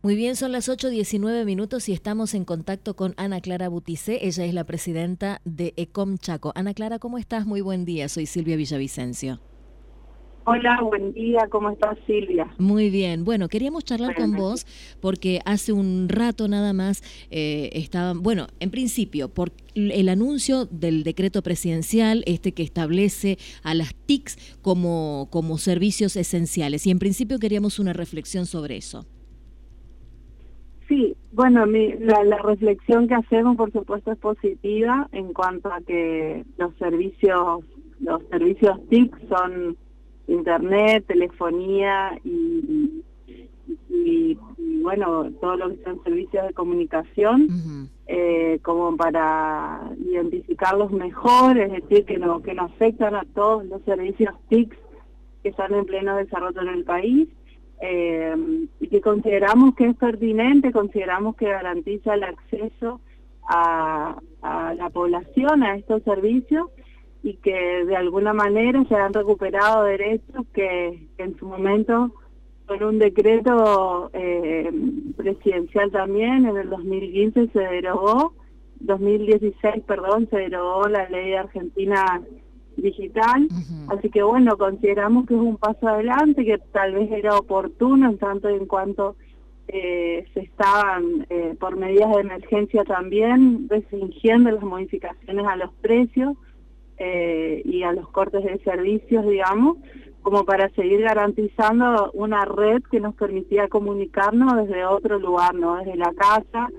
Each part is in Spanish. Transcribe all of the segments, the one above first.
Muy bien, son las 8:19 y estamos en contacto con Ana Clara Butticé. Ella es la presidenta de ECOM Chaco. Ana Clara, ¿cómo estás? Muy buen día, soy Silvia Villavicencio. Hola, buen día, ¿cómo estás, Silvia? Muy bien, bueno, queríamos charlar con vos porque hace un rato nada más estaban, bueno, en principio, por el anuncio del decreto presidencial que establece a las TICs como servicios esenciales, y en principio queríamos una reflexión sobre eso. Sí, bueno, la reflexión que hacemos, por supuesto, es positiva en cuanto a que los servicios TIC son internet, telefonía y bueno, todo lo que son servicios de comunicación, como para identificarlos mejor, es decir, que no afectan a todos los servicios TIC que están en pleno desarrollo en el país. Y que consideramos que es pertinente, consideramos que garantiza el acceso a la población a estos servicios y que de alguna manera se han recuperado derechos que en su momento con un decreto presidencial también en el 2015 se derogó, 2016, perdón, se derogó la ley de Argentina digital, así que bueno, consideramos que es un paso adelante, que tal vez era oportuno en tanto y en cuanto se estaban por medidas de emergencia también restringiendo las modificaciones a los precios y a los cortes de servicios, digamos, como para seguir garantizando una red que nos permitía comunicarnos desde otro lugar, no desde la casa,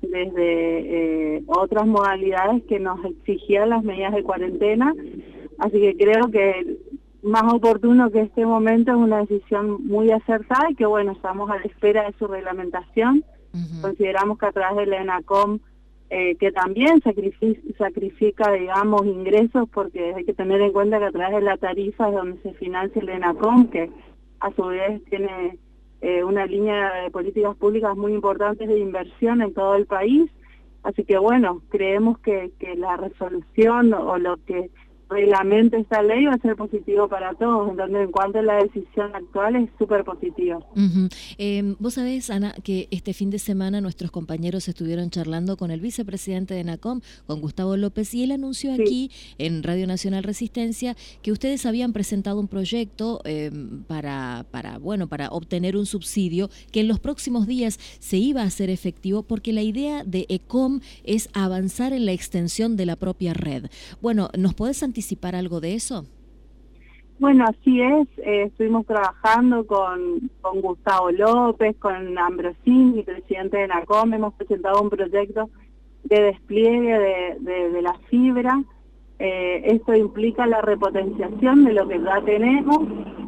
desde otras modalidades que nos exigían las medidas de cuarentena. Así que creo que más oportuno que este momento es una decisión muy acertada y que bueno, estamos a la espera de su reglamentación. Consideramos que a través de la ENACOM, que también sacrifica, digamos, ingresos, porque hay que tener en cuenta que a través de la tarifa es donde se financia el ENACOM, que a su vez tiene una línea de políticas públicas muy importantes de inversión en todo el país. Así que bueno, creemos que la resolución o lo que reglamente esta ley va a ser positivo para todos, entonces en cuanto a la decisión actual es súper positiva. Vos sabés, Ana, que este fin de semana nuestros compañeros estuvieron charlando con el vicepresidente de ENACOM, con Gustavo López, y él anunció aquí en Radio Nacional Resistencia que ustedes habían presentado un proyecto para obtener un subsidio que en los próximos días se iba a hacer efectivo, porque la idea de ECOM es avanzar en la extensión de la propia red. Bueno, ¿nos podés anticipar algo de eso? Bueno, así es, estuvimos trabajando con Gustavo López, con Ambrosini, presidente de ENACOM, hemos presentado un proyecto de despliegue de la fibra. Esto implica la repotenciación de lo que ya tenemos.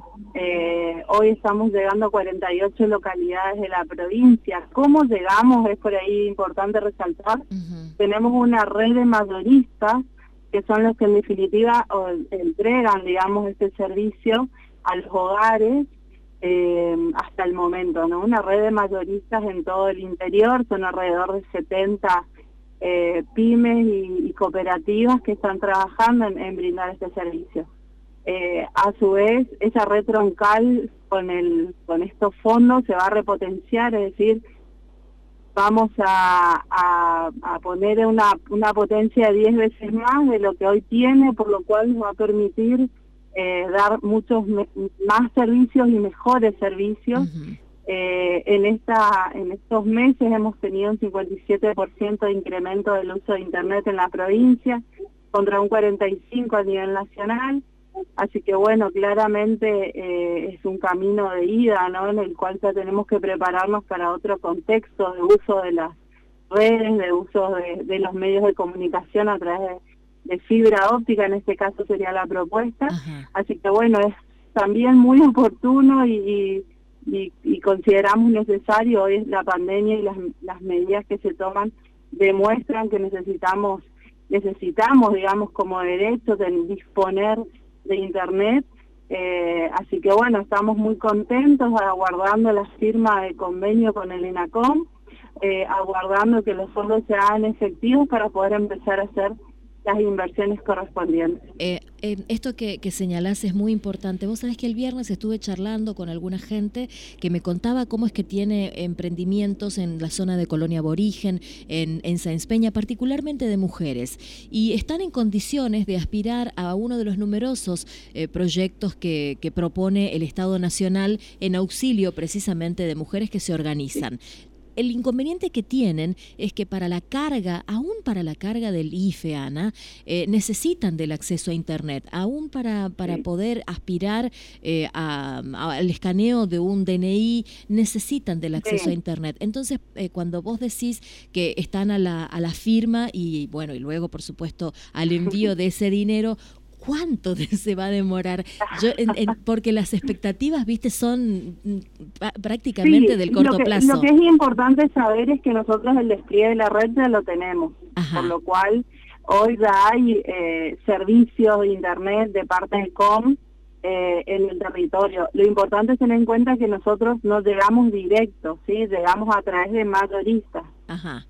Hoy estamos llegando a 48 localidades de la provincia. ¿Cómo llegamos? Es por ahí importante resaltar. Tenemos una red de mayoristas que son los que en definitiva entregan, digamos, este servicio a los hogares hasta el momento, ¿no? Una red de mayoristas en todo el interior, son alrededor de 70 pymes y cooperativas que están trabajando en brindar este servicio. A su vez, esa red troncal con estos fondos se va a repotenciar, es decir, vamos a poner una potencia de 10 veces más de lo que hoy tiene, por lo cual nos va a permitir dar muchos más servicios y mejores servicios. En estos meses hemos tenido un 57% de incremento del uso de Internet en la provincia, contra un 45% a nivel nacional. Así que bueno, claramente es un camino de ida, ¿no? En el cual ya tenemos que prepararnos para otro contexto de uso de las redes, de uso de los medios de comunicación a través de fibra óptica, en este caso sería la propuesta. Así que bueno, es también muy oportuno y consideramos necesario. Hoy la pandemia y las medidas que se toman demuestran que necesitamos, digamos, como derecho de disponer de Internet, así que bueno, estamos muy contentos aguardando la firma de convenio con el ENACOM, aguardando que los fondos se hagan efectivos para poder empezar a hacer las inversiones correspondientes. Esto que señalás es muy importante. Vos sabés que el viernes estuve charlando con alguna gente que me contaba cómo es que tiene emprendimientos en la zona de Colonia Aborigen, en Sáenz Peña, particularmente de mujeres, y están en condiciones de aspirar a uno de los numerosos proyectos que propone el Estado Nacional en auxilio precisamente de mujeres que se organizan. Sí. El inconveniente que tienen es que para la carga, aún para la carga del IFE, Ana, necesitan del acceso a Internet, aún para poder aspirar al escaneo de un DNI, necesitan del acceso a Internet. Entonces, cuando vos decís que están a la firma y, bueno, y luego, por supuesto, al envío de ese dinero, ¿cuánto se va a demorar? Porque las expectativas, viste, son prácticamente del corto plazo. Lo que es importante saber es que nosotros el despliegue de la red ya lo tenemos, por lo cual hoy ya hay servicios de Internet de parte de COM en el territorio. Lo importante es tener en cuenta que nosotros no llegamos directo, ¿sí? Llegamos a través de mayoristas. Ajá.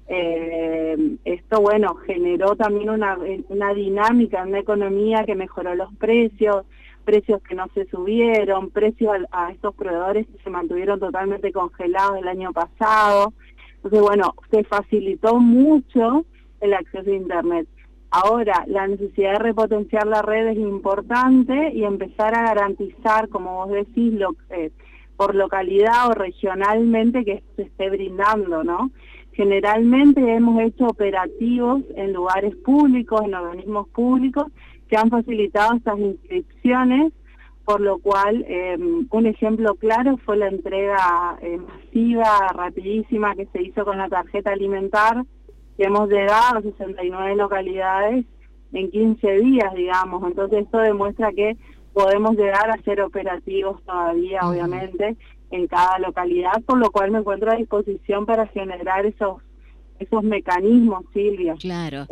Esto, bueno, generó también una dinámica, una economía que mejoró los precios que no se subieron, precios a estos proveedores que se mantuvieron totalmente congelados el año pasado. Entonces, bueno, se facilitó mucho el acceso a Internet. Ahora, la necesidad de repotenciar la red es importante y empezar a garantizar, como vos decís, por localidad o regionalmente que se esté brindando, ¿no? Generalmente hemos hecho operativos en lugares públicos, en organismos públicos, que han facilitado estas inscripciones, por lo cual un ejemplo claro fue la entrega masiva, rapidísima, que se hizo con la tarjeta alimentar, que hemos llegado a 69 localidades en 15 días, digamos. Entonces esto demuestra que podemos llegar a ser operativos todavía, obviamente, en cada localidad, por lo cual me encuentro a disposición para generar esos mecanismos, Silvia. Claro.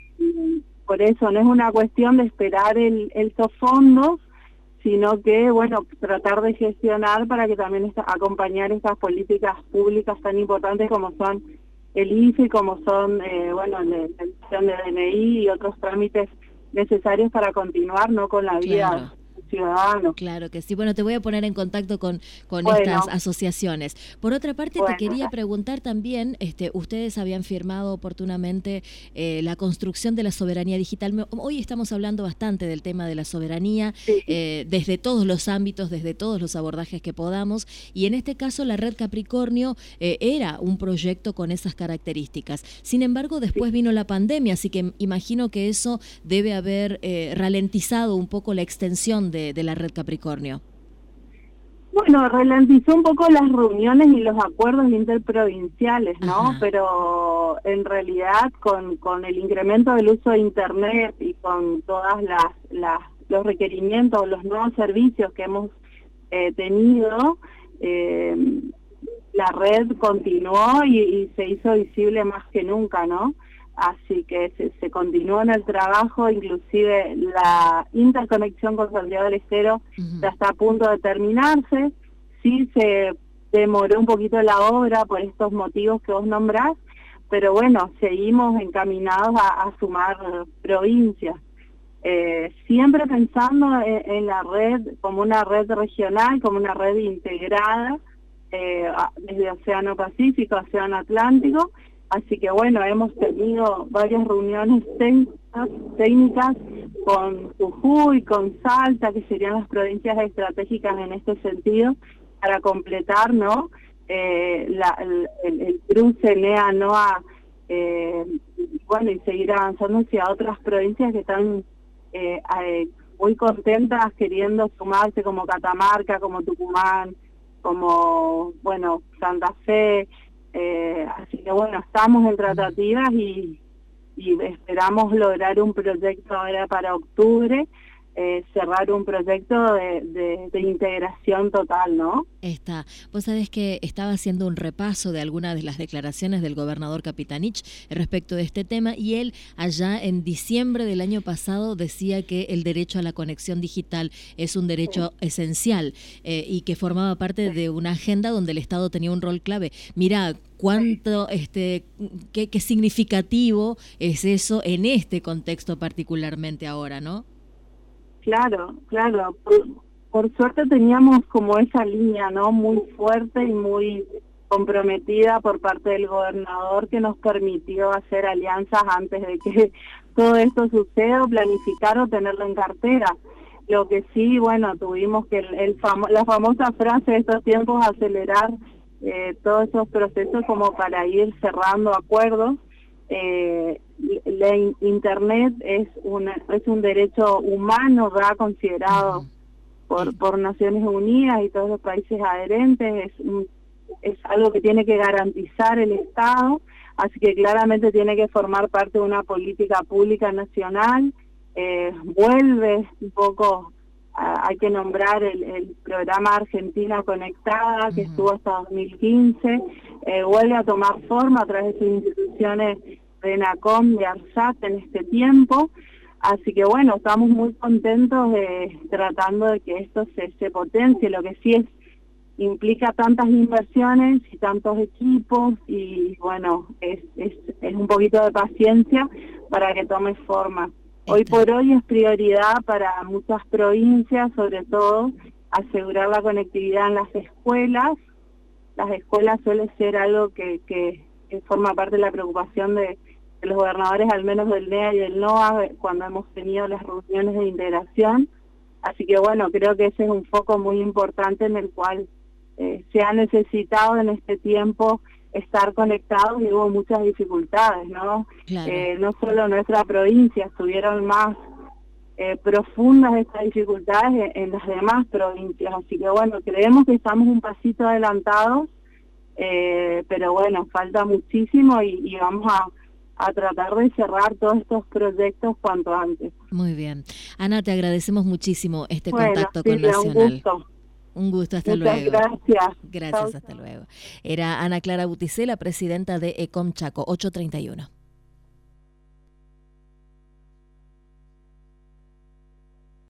Por eso no es una cuestión de esperar estos fondos, sino que, bueno, tratar de gestionar para que también acompañar estas políticas públicas tan importantes como son el IFE, como son, bueno, la emisión de DNI y otros trámites necesarios para continuar, ¿no?, con la vida ciudadano. Claro que sí. Bueno, te voy a poner en contacto con estas asociaciones. Por otra parte, te quería preguntar también, ustedes habían firmado oportunamente la construcción de la soberanía digital. Hoy estamos hablando bastante del tema de la soberanía, desde todos los ámbitos, desde todos los abordajes que podamos, y en este caso la Red Capricornio era un proyecto con esas características. Sin embargo, después vino la pandemia, así que imagino que eso debe haber ralentizado un poco la extensión de la Red Capricornio. Bueno, ralentizó un poco las reuniones y los acuerdos interprovinciales, ¿no? Pero en realidad con el incremento del uso de Internet y con todas los requerimientos, los nuevos servicios que hemos tenido, la red continuó y se hizo visible más que nunca, ¿no? Así que se continuó en el trabajo, inclusive la interconexión con Santiago del Estero ya está a punto de terminarse. Sí se demoró un poquito la obra por estos motivos que vos nombrás, pero bueno, seguimos encaminados a sumar provincias. Siempre pensando en la red como una red regional, como una red integrada, desde Océano Pacífico a Océano Atlántico. Así que bueno, hemos tenido varias reuniones técnicas con Jujuy, con Salta, que serían las provincias estratégicas en este sentido, para completar, ¿no?, el cruce NEA-NOA, bueno, y seguir avanzando hacia otras provincias que están muy contentas queriendo sumarse, como Catamarca, como Tucumán, como, bueno, Santa Fe. Así que bueno, estamos en tratativas y esperamos lograr un proyecto ahora para octubre, cerrar un proyecto de integración total, ¿no? Vos sabés que estaba haciendo un repaso de algunas de las declaraciones del gobernador Capitanich respecto de este tema, y él allá en diciembre del año pasado decía que el derecho a la conexión digital es un derecho esencial y que formaba parte de una agenda donde el Estado tenía un rol clave. Mirá, cuánto, qué significativo es eso en este contexto particularmente ahora, ¿no? Claro, claro. Por suerte teníamos como esa línea, ¿no? Muy fuerte y muy comprometida por parte del gobernador, que nos permitió hacer alianzas antes de que todo esto suceda, o planificar o tenerlo en cartera. Lo que sí, bueno, tuvimos que la famosa frase de estos tiempos, acelerar todos esos procesos como para ir cerrando acuerdos. La Internet es un derecho humano, ya considerado por Naciones Unidas y todos los países adherentes. Es algo que tiene que garantizar el Estado, así que claramente tiene que formar parte de una política pública nacional. Vuelve un poco, hay que nombrar el programa Argentina Conectada, que estuvo hasta 2015, vuelve a tomar forma a través de sus instituciones de ENACOM, de ARSAT en este tiempo. Así que bueno, estamos muy contentos tratando de que esto se potencie. Lo que sí implica tantas inversiones y tantos equipos, y bueno, es un poquito de paciencia para que tome forma. Hoy por hoy es prioridad para muchas provincias, sobre todo, asegurar la conectividad en las escuelas. Las escuelas suele ser algo que forma parte de la preocupación de los gobernadores, al menos del NEA y del NOA, cuando hemos tenido las reuniones de integración. Así que bueno, creo que ese es un foco muy importante en el cual se ha necesitado en este tiempo estar conectados, y hubo muchas dificultades, ¿no? Claro. No solo nuestra provincia, estuvieron más profundas estas dificultades en las demás provincias. Así que bueno, creemos que estamos un pasito adelantados, pero bueno, falta muchísimo y vamos a tratar de cerrar todos estos proyectos cuanto antes. Muy bien. Ana, te agradecemos muchísimo este contacto con Nacional. Un gusto. Un gusto, hasta Muchas luego. Gracias. Gracias, hasta luego. Era Ana Clara Buticela, presidenta de ECOM Chaco, 8:31.